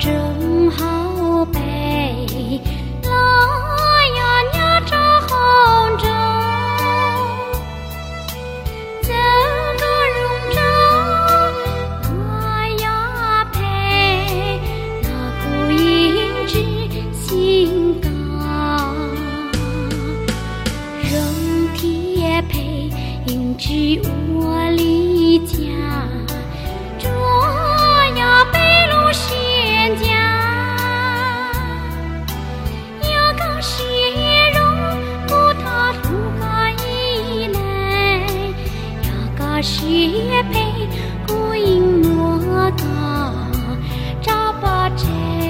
正好背，拉呀呀着红州，走个荣州，拉呀陪，那孤影之心高，人铁陪，应知我离家。仙家要告血肉，不他土嘎一来，要告血配，孤影莫高，找把针。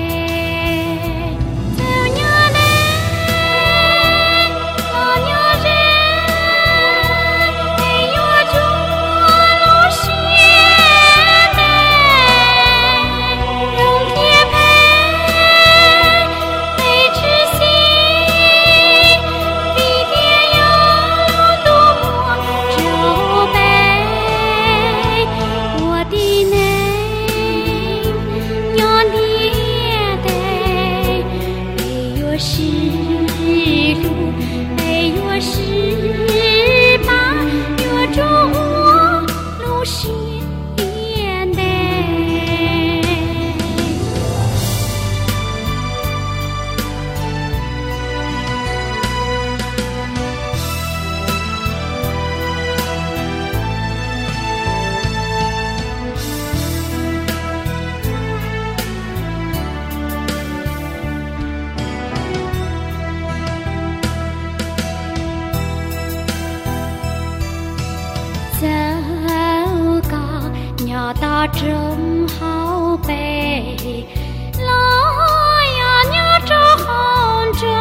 走高鸟到正好背，拉呀鸟着红州，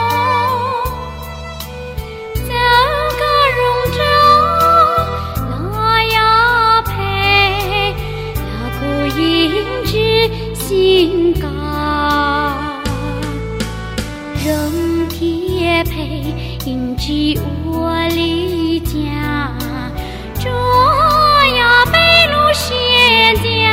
走个荣州，拉呀陪，那孤影之心高，人铁陪，应知我离家。这呀北路仙家，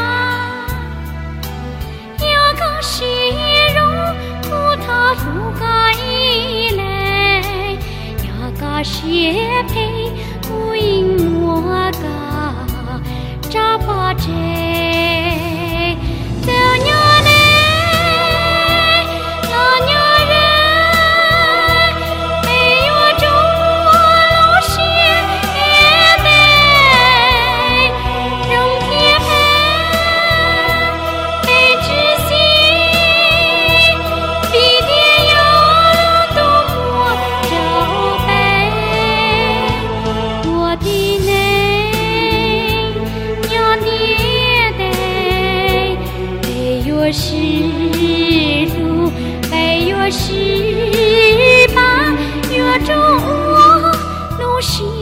要告血肉，不他土嘎一来，要告血配，孤影莫高，找把针。走呀嘞，拉呀人，北岳中路仙。是路北岳18月中路西。